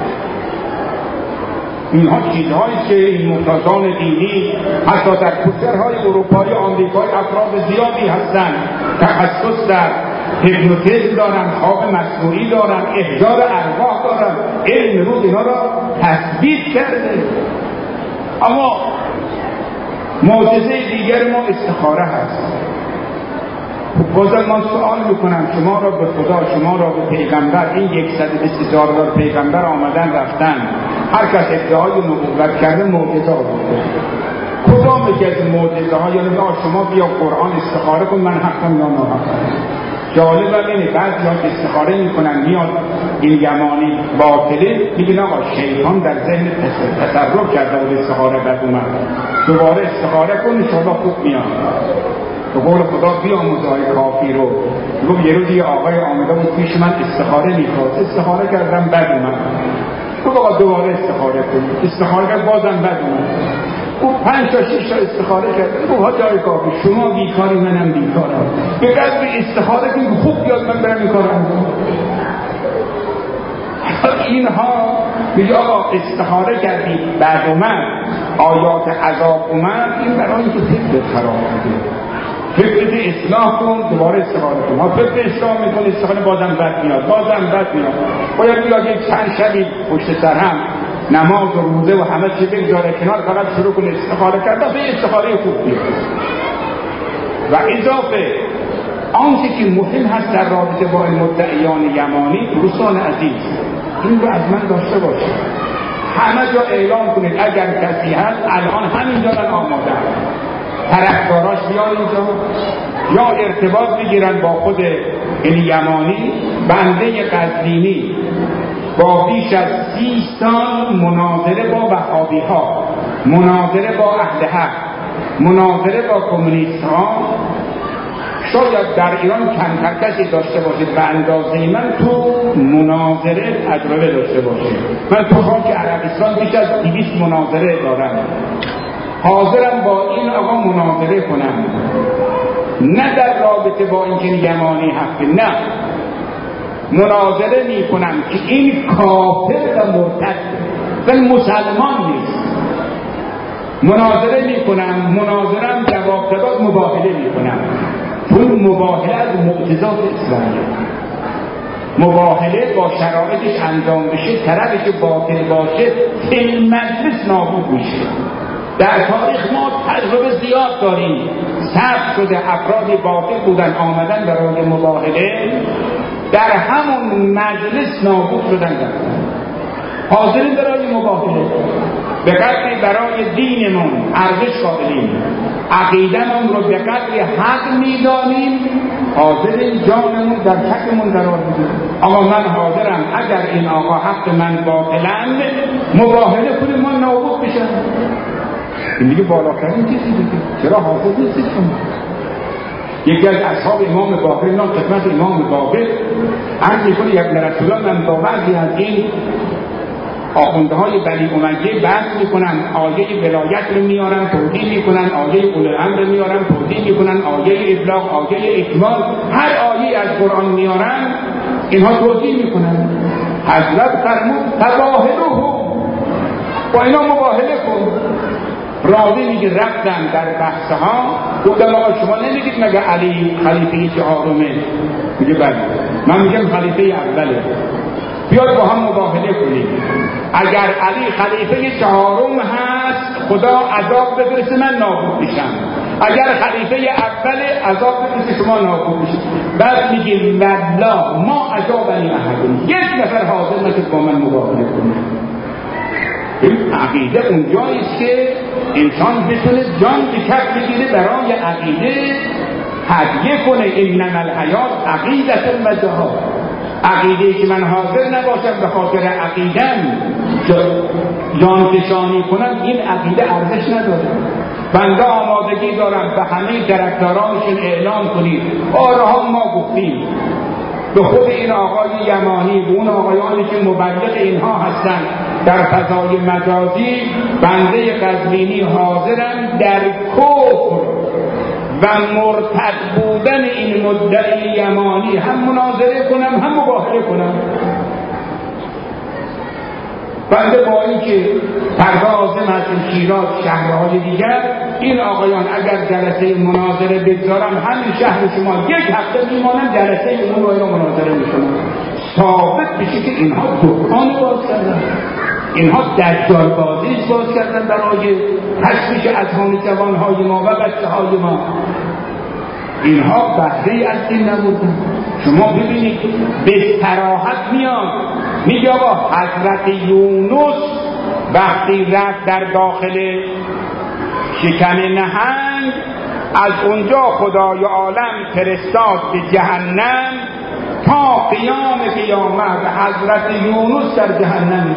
اینها چیزهایی که این مرتضان دینی حتی در کشورهای اروپایی آمریکایی افراد زیادی هستند تخصص در هیپنوتیزم دارن، خواب مصنوعی دارن، احضار ارواح دارن. علم روز اینا را تثبیت کرده. اما معجزه دیگر ما استخاره هست. بازم من سوال میکنم شما را به خدا، شما را به پیغمبر، این 124,000 پیغمبر آمدن رفتن، هر کس ادعای نبوت کرده معجزه آورده. کدام یکی از معجزه ها یعنی شما بیا قرآن استخاره کن من حقم یا ناحقم؟ جالب اینه بعضی‌ها استخاره میکنن میاد این یمانی باطله، میگن آقا شیطان در ذهن تصرف کرده بود استخاره بد اومد، دوباره استخاره کن انشاءالله خوب میاد. به قول خدا بیاموز آقای کافی رو. گفت یه روز یه آقای آمده بود پیش من استخاره میخواست، استخاره کردم بد اومد. گفت آقا دوباره استخاره کنید، استخاره کرد بازم بد اومد. گفت 5 تا 6 تا استخاره کرد. گفت ها جای کافی شما بیکاری منم بیکارم، به قدر استخاره کنید خوب بیاد من برم این کار انجام. اینها میگه آقا استخاره کردید بعد اومد، آیات عذاب اومد، این برای اینکه فکر خراب بوده. فکر اصلاح کن دوباره استخاره کن. ما فکر اصلاح میکنه استخاره بازم بد میاد، بازم بد میاد. باید بیاد یک چند شبی پشت سر هم نماز و روزه و همه چی بگذاره کنار، فقط شروع کنه استخاره کردن، به استخاره خوب بیاد. و اضافه آنچه که مهم هست در رابطه با مدعیان یمانی، دوستان عزیز این رو از من داشته باشید، همه جا اعلام کنید اگر کسی هست الان همینجا من آمادم، طرفداراش بیان اینجا یا ارتباط بگیرن با خود این یمانی. بنده قزوینی با بیش از 30 سال مناظره با وهابی ها، مناظره با اهل حق، مناظره با کمونیست ها شاید در ایران کمتر کسی داشته باشه به اندازه من تو مناظره تجربه داشته باشه. من تو خاک عربستان بیش از 200 مناظره دارم، حاضرم با این آقا مناظره کنم، نه در رابطه با اینکه یمانی حقه، نه، مناظره می کنم که این کافر و مرتد و مسلمان نیست. مناظره می کنم، مناظرم جواب داد، مباهله می کنم، چون مباهله از معجزات اسلامیه. مباهله با شرایطش انجام بشه، طرفش باطل باشه، فی مجلس نابود میشه. در تاریخ ما تجربه زیاد داریم، ثبت شده افرادی باطل بودن آمدن برای مباهله، در همون مجلس نابود شدن. حاضرین برای مباهله، به قدری برای دینمون ارزش قائلیم، عقیدمون رو به قدری حق میدانیم، حاضرین جانمون در چکمون قرار بدیم. آقا من حاضرم اگر این آقا حق من باطلند مباهله کنیم، ما نابود بشن. این دیگه بالاترین چیزی دیگه. چرا حاضر نیستید شما؟ یکی از اصحاب امام باقر اینا خدمت امام باقر عرض میکنه یک رسول الله، من با بعضی از این آخونده های بنی امیه بحث میکنن، آیه ولایت رو میارن توضیح میکنن، آیه اولو الامر میارن توضیح میکنن، آیه ابلاغ، آیه اکمال، هر آیه از قرآن میارن اینها توضیح میکنن. حضرت فرمود تباهلوه، با اینا مباهله کن. راوی میگه رفتن در بحثها، گفتم آقا شما نمیگید مگه علی خلیفه چهارمه؟ میگه بله. من میگم خلیفه اوله، بیاد با هم مباهله کنیم. اگر علی خلیفه چهارم هست خدا عذاب بفرسته من نابود میشم، اگر خلیفه اوله عذاب بفرسته شما نابود میشید. بعد میگیم والله ما عذابنی احد، یک نفر حاضر نشد با من مباهله کنه. این عقیده اونجاییست که انسان بتونه جان به کف بگیره برای عقیده، هدیه کنه. انما الحیات عقیدة و جهاد. عقیده که من حاضر نباشم به خاطر عقیدم جانفشانی کنم، این عقیده ارزش نداره. بنده آمادگی دارم به همه طرفدارانشون اعلام کنید، بارها ما گفتیم به خود این آقای یمانی و اون آقایانی که مبلغ اینها هستند در فضای مجازی، بنده قزوینی حاضرم در کفر و مرتد بودن این مدعی یمانی هم مناظره کنم هم مباهله کنم. بنده با اینکه پروازم از شیراز شهرهای دیگر، این آقایان اگر جلسه مناظره بگذارم همین شهر شما یک هفته میمانم جلسه اون رو مناظره میکنم، ثابت بشه که اینها دکان باز کردن، اینها دجال بازی باز کردن برای تشویش اذهان جوانهای ما و بچه‌های ما. اینها بهره از دین نبودن. شما ببینید به صراحت میاد میگه آقا حضرت یونس وقتی رفت در داخل شکم نهنگ، از اونجا خدای عالم فرستاد به جهنم تا قیام قیامت حضرت یونس در جهنم.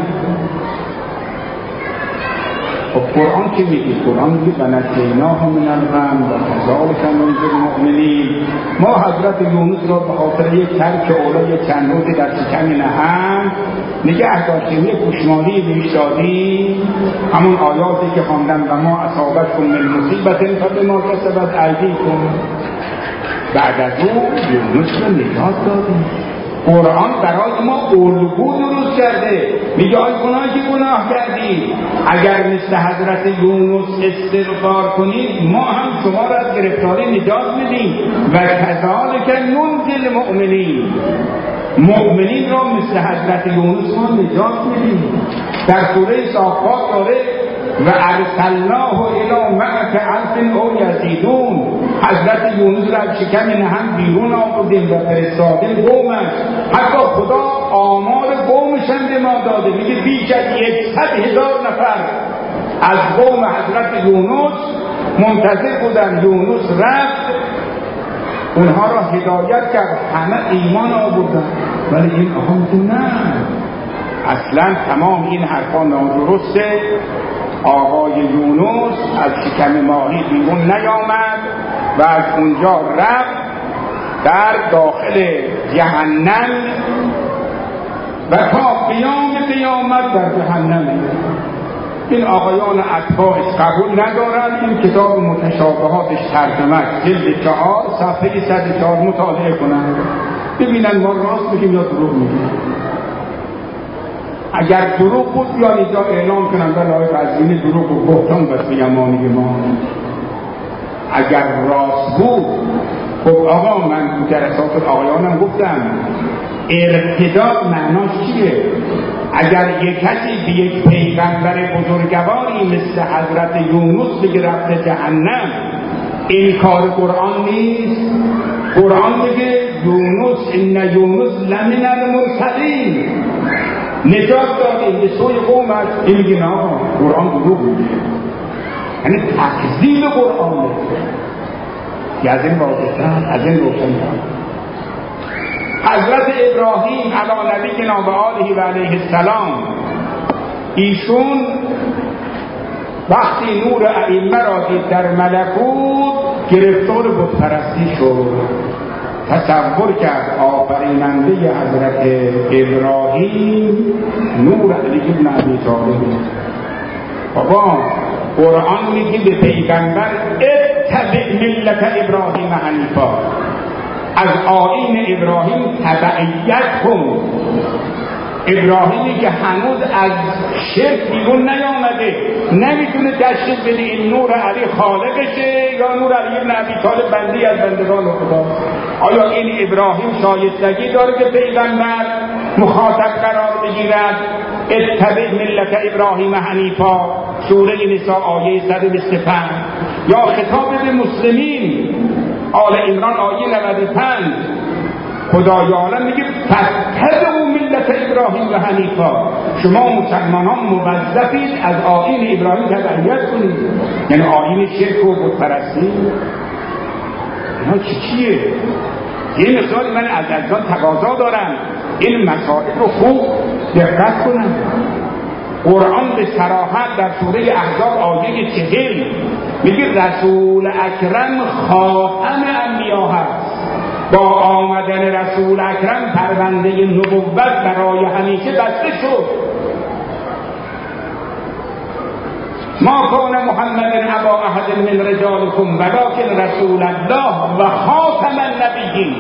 خب قرآن چی میگه؟ قرآن میگه ونجیناه من الغم و کذالک ننجی المؤمنین. ما حضرت یونس را به خاطر یک ترک اولای چند روزی در شکم نهنگ نگه داشتیم، یک گوشمالی بهش دادیم، همون آیاتی که خواندم و ما اصابتکم من مصیبت فبما کسبت ایدیکم. بعد از اون یونس را نجات دادیم. قرآن برای ما الگو درست کرده، میگه آی گناهی که گناه کردید اگر مثل حضرت یونس استغفار کنید ما هم شما را از گرفتاری نجات میدیم و کذالک ننجی المؤمنین. مؤمنین را مثل حضرت یونس ما نجات میدیم. در سوره صافات داره و ارسلناه الی معک الف او یزیدون. حضرت یونس را از شکم نهنگ بیرون آوردیم و فرستادیم قومش. حتی خدا آمار قومش هم به ما داده، میگه بیش از 100,000 نفر از قوم حضرت یونس منتظر بودن یونس رفت، اونها را هدایت کرد، همه ایمان آوردن. ولی این آقا میگه نه، اصلا تمام این حرفا نادرسته. آقای یونس از شکم ماهی بیرون نیامد و از اونجا رفت در داخل جهنم و تا قیامت در جهنم. این آقایان اتباعش قبول ندارن این کتاب متشابهاتش ترجمه جلد 4 صفحه 104 مطالعه کنن ببینن ما راست میگیم یا دروغ میگیم. اگر دروغ بود یا اینجا اعلام کنن بله آقای قزوینی دروغ و بهتان بس یمانی ما. اگر راست بود خب آقا من در اساس آقایانم گفتم ارتداد معناش چیه؟ اگر یک کسی به یک پیغمبر بزرگواری مثل حضرت یونس بگه رفته جهنم این کار قرآن نیست. قرآن بگه یونس ان یونس لمن المرسلین نجات داده به سوی قومش. این میگه نه قرآن دروغ میگه، یعنی تکذیب قرآن. از این واضح‌تر از این روشن‌تر حضرت ابراهیم علی نبینا و آله و علیه السلام ایشون وقتی نور ائمه را دید در ملکوت گرفتار بت‌پرستی شد. تصور کرد آفریننده حضرت ابراهیم نور علی بن ابی طالب. بابا قرآن میگه به پیغمبر اتبع ملت ابراهیم حنیفا، از آیین ابراهیم تبعیت کن. ابراهیمی که هنوز از شرک بیرون نیامده نمیتونه تشخیص بده این نور علی خالقشه یا نور علی ابن ابی طالب بندی از بندگان خدا. آیا این ابراهیم شایستگی داره که پیغمبر مخاطب قرار بگیرد؟ اتبع ملت ابراهیم حنیفا سوره نساء آیه 125 یا خطاب به مسلمین آل عمران آیه 95 خدای عالم میگه فاتبعوا ملت ابراهیم و حنیفا، شما مسلمانان موظفید از آیین ابراهیم تبعیت کنید. یعنی آیین شرک و بت‌پرستی اینا چیه؟ یه مثال من از عزیزان تقاضا دارم این مسائل رو خوب دقت کنن. قرآن به صراحت در سوره احزاب آیه 40 میگه رسول اکرم خاتم انبیا هست. با آمدن رسول اکرم پرونده نبوت برای همیشه بسته شد. ما کان محمد ابا احد من رجالکم ولکن رسول الله و خاتم النبیین.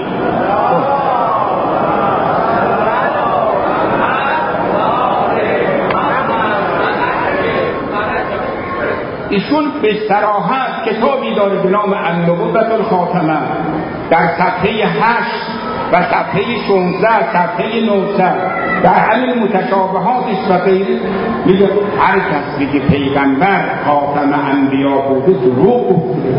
ایشون به صراحت کتابی داره به نام النبوة الخاتمه در صفحه 8 و صفحه 16 صفحه 900 در همین متشابهاتش و غیره میگه هر کس بگه پیغمبر خاتم انبیا بوده دروغ گفته.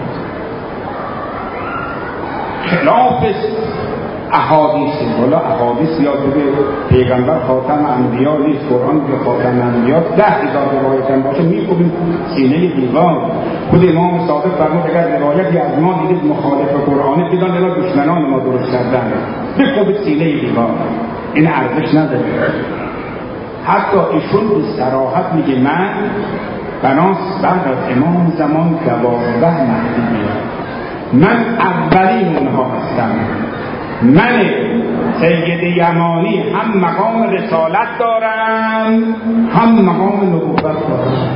خلاف احادیث والا احادیث یا بگه پیغمبر خاتم انبیا نیست، قرآن به خاتم انبیا 10,000 روایت هم باشه میکنیم سینه دیوان. خود امام صادق فرمود اگر روایتی از ما دیدید مخالف قرآنه بدان اینا دشمنان ما درست کردن بکنید سینه دیوان، این ارزش نداره. حتی ایشون به صراحت میگه من بناس بعد از امام زمان 12 مهدی میاد، من اولین اونها هستم. من سید یمانی هم مقام رسالت دارم هم مقام نبوت دارم.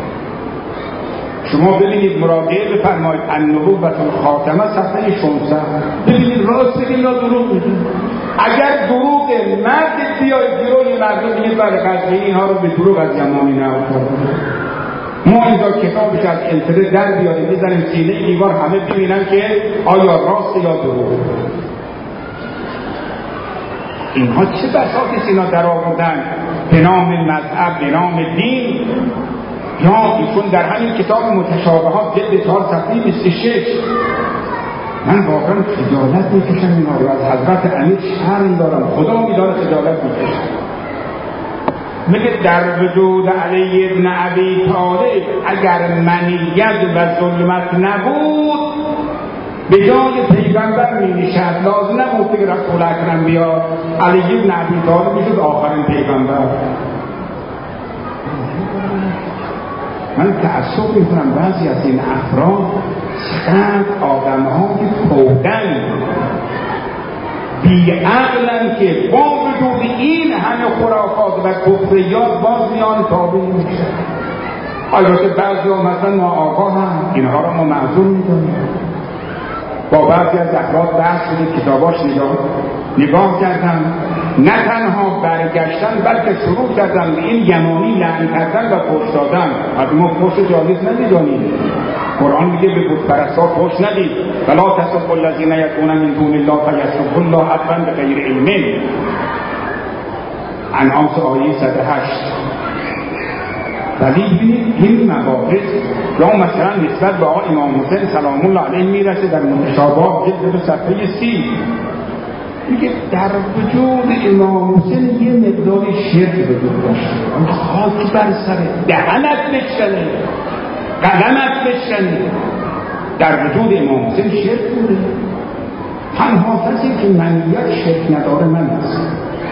شما ببینید مراجعه بفرمایید النبوة الخاتمه صفحه 16 ببینید راست بگید یا دروغ میگید. اگر دروغ مرد بیاید جلوی مردم بگید بله قضیه اینها رو به دروغ از یمانی نافتاد. ما اینجا کتابش از انتره در بیاریم بزنیم سینه دیوار همه ببینن که آیا راست یا دروغ. اینها چه بساطی سینا در آوردن به نام مذهب به نام دین. یا ایشون در همین کتاب متشابهات جلد 4 صفحه 26 من واقعا خجالت میکشم اینا رو از حضرت امیر شرم دارم، خدا میداره خجالت میکشم. میگه در وجود علی ابن ابی طالب اگر منیت و ظلمت نبود به جای پیغمبر می نشد، لازم نبود که رسول اکرم بیاد، علی ابن ابی طالب میشد آخرین پیغمبر. من تعصب میکنم بعضی از این افراد چقدر آدم‌های پودن بی‌عقلن که با وجود این همه خرافات و کفریات باز میان تابع میشن. البته بعضی ها مثلا ناآگاه هم اینها را ما معذور میدونیم. با بعضی از افراد بحث شده، کتاباش نگاه کردم، نه تنها برگشتن بلکه شروع کردن به این یمانی لعن کردن و فحش دادن. از ما فحش جایز نمیدونیم. قرآن میگه به بت پرستا فحش ندید، ولا تسبوا الذین یدعون من دون الله فیسبوا الله عدوا بغیر علم. انعام آیه 108. ولی ببینید این مباحث یا مثلا نسبت به آقای امام حسین سلام الله علیه میرسه در متشابهات جلد به صفحه 30 میگه در وجود امام حسین یه مقدار شرک وجود داشته. خاک بر سر دهنت بشکنه، قدمت بشکنه. در وجود امام حسین شرک بوده. تنها کسی که منیت شرک نداره من هست.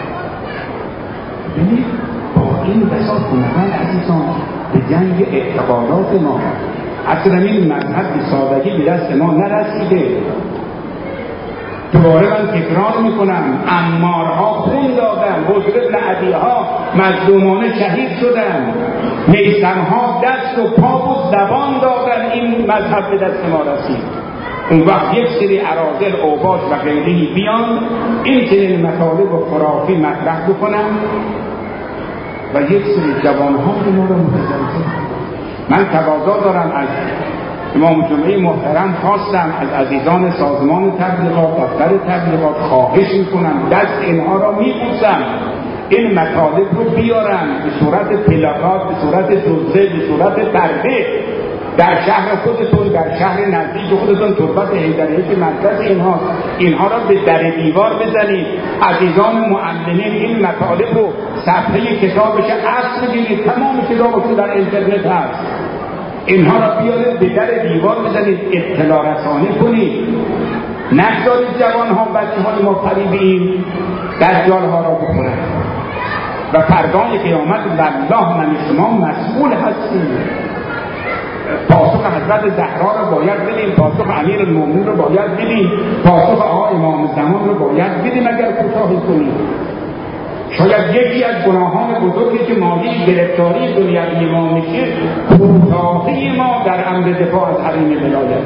ببینید با این بساط کنن عزیزان به جنگ اعتقادات ما. اصلا این مذهب به سادگی به دست ما نرسیده. دوباره من تکرار میکنم، عمارها خون دادن، حضر ابن عدیها مظلومانه شهید شدن، میثمها دست و پا و زبان دادن، این مذهب به دست ما رسید. اون وقت یک سری اراذل، اوباش و غیرهی بیان این چنین مطالب و خرافی مطرح بکنن و یک سری جوانها ما را متزلزل. من تقاضا دارم از امام جمعه محترم، خواستم از عزیزان سازمان تبلیغات، دفتر تبلیغات خواهش میکنم، دست اینها را میبوسم، این مطالب رو بیارن به صورت پلاکات، به صورت جزوه، به صورت پرده در شهر خودتون، در شهر نزدیک خودتون، تربت حیدریه که مرکز اینها را به در دیوار بزنید. عزیزان معلمین این مطالب رو صفحه کتابش اصل بگیرید، تمام کتابش در اینترنت هست، اینها را بیارید به در دیوار بزنید، اطلاع رسانی کنید. نگذارید جوانها، بچه‌های ما فریبین دجال‌ها را بخورند و فردای قیامت والله من شما مسئول هستیم. پاسخ حضرت زهرا را باید بدیم، پاسخ امیرالمومنین را باید بدیم، پاسخ آقا امام زمان را باید بدیم اگر کوتاهی کنیم. شاید یکی از گناهان بزرگی که مالی گرفتاری دنیوی ما میشه کوتاهی ما در امر دفاع از حریم ولایت.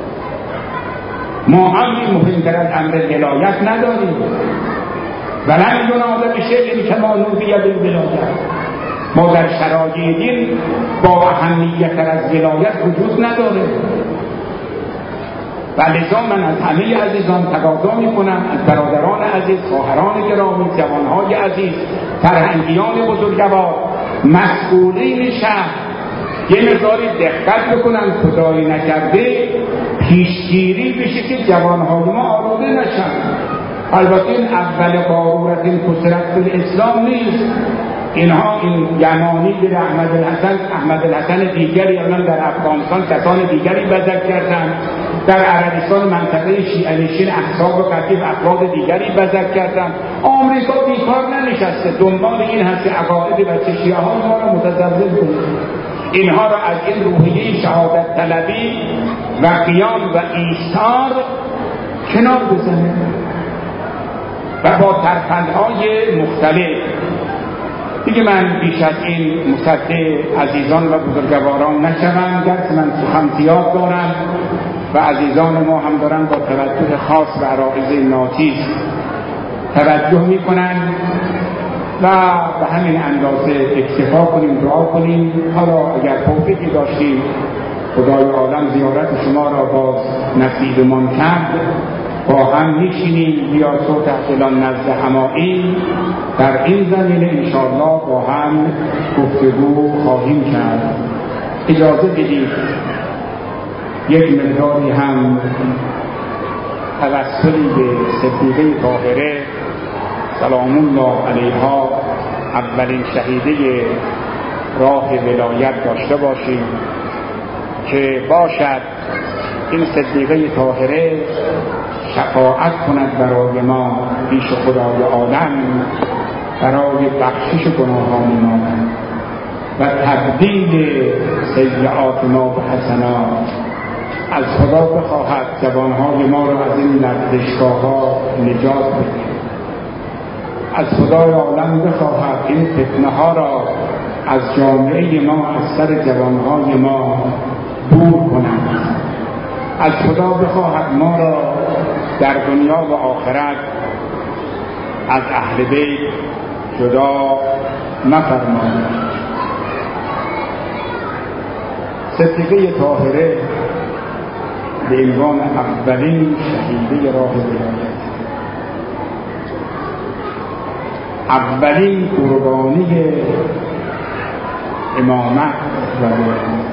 ما امری مهمتر از امر ولایت نداریم. ولن ینال بشیء کما نودی بالولایت. ما در شرایع دین با اهمیت‌تر از ولایت وجود نداره. و لذا من از همه عزیزان تقاضا میکنم، از برادران عزیز، خواهران گرامی، جوانهای عزیز، فرهنگیان بزرگوار، مسئولین شهر یه مقداری دقت بکنن، خدای نکرده پیشگیری بشه که جوانهای ما آلوده نشن. البته این اول قارورت این کسرت الاسلام نیست. اینها این یمانی به احمد الحسن دیگری الان در افغانستان کسان دیگری بزک کردن، در عربستان منطقه شیعه نشین احزاب و قطیب افراد دیگری بزک کردن. آمریکا بیکار ننشسته، دنبال این هست که عقاید بچه شیعه ها ما را متزلزل کنه، اینها را از این روحیه شهادت طلبی و قیام و ایثار کنار بزنه و با ترفندهای مختلف. دیگه من بیش از این مصدق عزیزان و بزرگواران نشوم، گرچه من سخن زیاد دارم و عزیزان ما هم دارن با توجه خاص و عرایض ناچیز توجه میکنن و به همین اندازه اکتفا کنیم، دعا کنیم. حالا اگر توفیقی داشتیم خدای عالم زیارت شما را باز نصیبمان کرد، با هم میشینیم بیا صوت احتلال نزد همایی در این زمینه انشاءالله با هم گفتگو خواهیم کرد. اجازه بدید یک مقداری هم توسلی به صدیقه طاهره سلام الله علیها، اولین شهیده راه ولایت داشته باشیم که باشد این صدیقه طاهره شفاعت کند برای ما پیش خدای عالم، برای بخشش گناهان ما و تبدیل سیئات ما به حسنات. از خدا بخواهد جوانهای ما را از این لرزشگاه‌ها نجات بده. از خدای عالم بخواهد این فتنه ها را از جامعه ما، از سر جوانهای ما دور کند. از خدا بخواهد ما را در دنیا و آخرت از اهل بیت جدا نفرماید. صدیقه طاهره به عنوان اولین شهیده راه ولایت، اولین قربانی امامت و ولایت،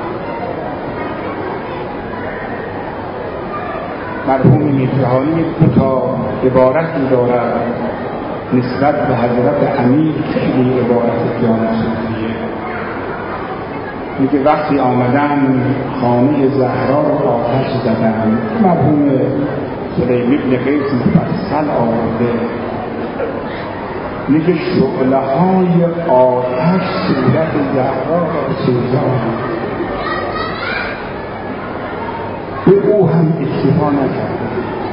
مرحوم میرجهانی دو تا عبارتی دارد نسبت به حضرت امیر، خیلی عبارت جان صوفیه. میگه وقتی آمدن خانه زهرا رو آتش زدن، مرحوم سلیم ابن قیس مفصل آورده، میگه شعله های آتش صورت زهرا را سوزاند. به او هم اکتفا نکرده،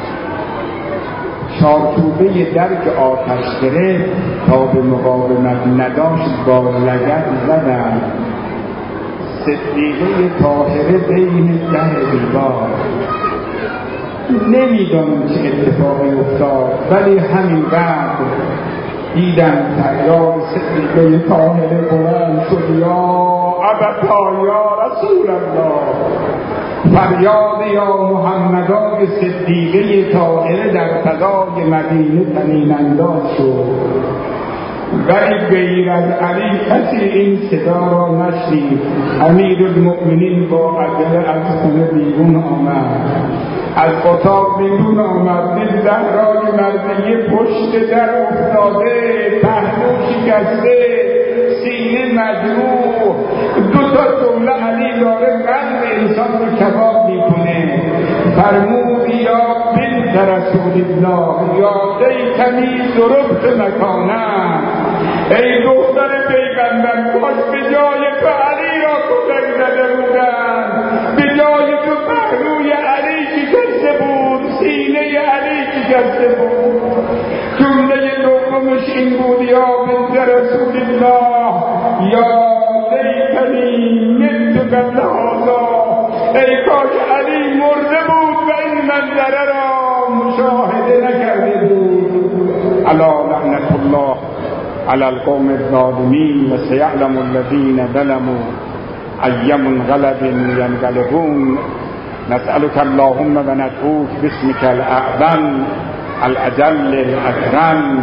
چارچوبه درک آتش گرفت تا به مقاومت نداشت با لگد زدن صدیقه طاهره بین در دیوار. نمیدانم چه اتفاقی افتاد، ولی همین وقت دیدم فریاد صدیقه طاهره بلند شد، یا ابتا یا رسول الله، فریاد یا محمدای صدیقه طاهره در فضای مدینه طنین انداز شد. ولی غیر از علی کسی این صدا را نشنید. امیرالمؤمنین با عجله از خونه بیرون آمد، از اتاق بیرون آمد، دید زهرای مرضیه پشت در افتاده، پهلو شکسته، سینه مجروح، دو تا جمله علی داره قلب انسان رو کباب میکنه. فرمود یا بنت رسول الله یا دیتنی ضربت مکانه، ای دختر پیغمبر، کاش به جای تو علی را کتک زده بودن، به جای تو پهلوی علی شکسته بود، سینه علی شکسته بود. جمله دومش این بود یا بنت رسول الله یا لیتنی مت قبل هذا، ای کاش علی مرده بود و این منظره را مشاهده نکرده بود. الا لعنت الله على القوم الظالمين وسيعلم الذين ظلموا أي منقلب ينقلبون. نسألك اللهم وندعوك باسمك الأعظم الأجل الأكرم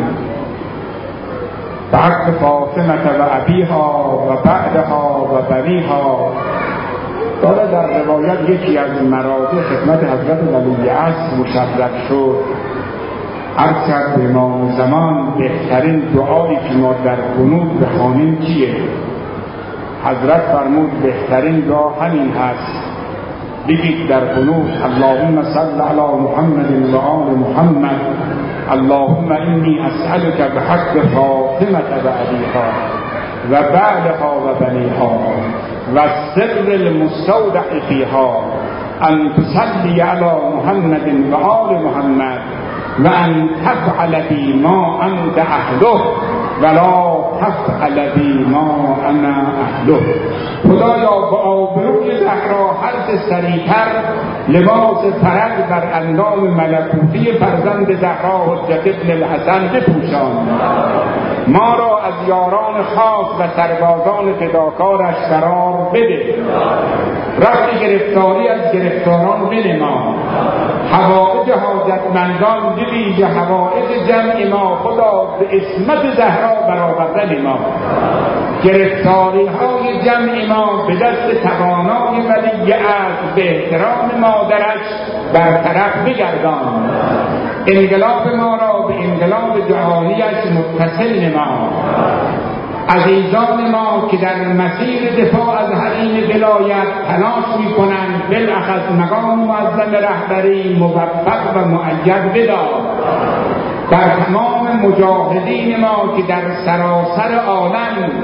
بحق فاطمة وأبيها وبعدها وبنيها. داره در روایت یکی از مراتب خدمت حضرت ولی عصر مشرف شد. عرض کرد به امام زمان بهترین دعایی که ما در قنوت بخوانیم چیه؟ حضرت فرمود بهترین دعا همین هست، بگید در قنوت اللهم صل علی محمد و آل محمد، اللهم انی اسألک بحق فاطمة و ابیها و بعدها و بنیها و السر المستودع فیها ان تصلی علی محمد و آل محمد و ان تفعل بی ما انت اهله ولا تفعل بی ما انا اهله. خدایا با آبروی زهرا هرچه سریعتر لباس فرج بر اندام ملکوتی فرزند زهرا حجت ابن الحسن بپوشان. ما را از یاران خاص و سربازان فداکارش قرار بده. رفع گرفتاری از گرفتاران بنما. حوائج حاجتمندان بویژه حوائج جمع ما خدا به عصمت زهرا برآورده ما. گرفتاری های جمع ما به دست توانای ولی عهد به احترام مادرش برطرف بگردان. انقلاب ما را به انقلاب جهانیش متصل نما. عزیزان ما که در مسیر دفاع از حریم ولایت تلاش می کنند بالاخص مقام معظم رهبری موفق و مؤید بدار. بر تمام مجاهدین ما که در سراسر عالم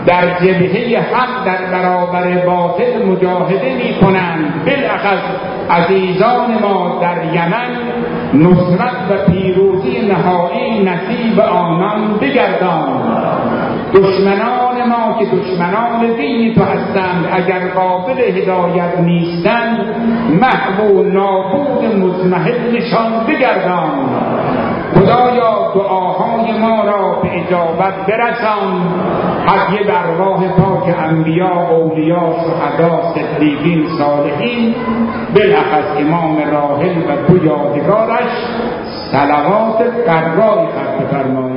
در جبهه حق در برابر باطل مجاهده می کنند. بالاخص عزیزان ما در یمن نصرت و پیروزی نهایی نصیب آنان بگردان. دشمنان ما که دشمنان دین تو هستند اگر قابل هدایت نیستند محو و نابود مضمحلشان بگردان. خدایا دعاهای ما را به اجابت برسان. هدیه بر راه پاک انبیا، اولیاء، شهدا، صدیقین، صالحین، بالاخص امام راحل و تو یادگارش صلوات قراری خط فرمایید.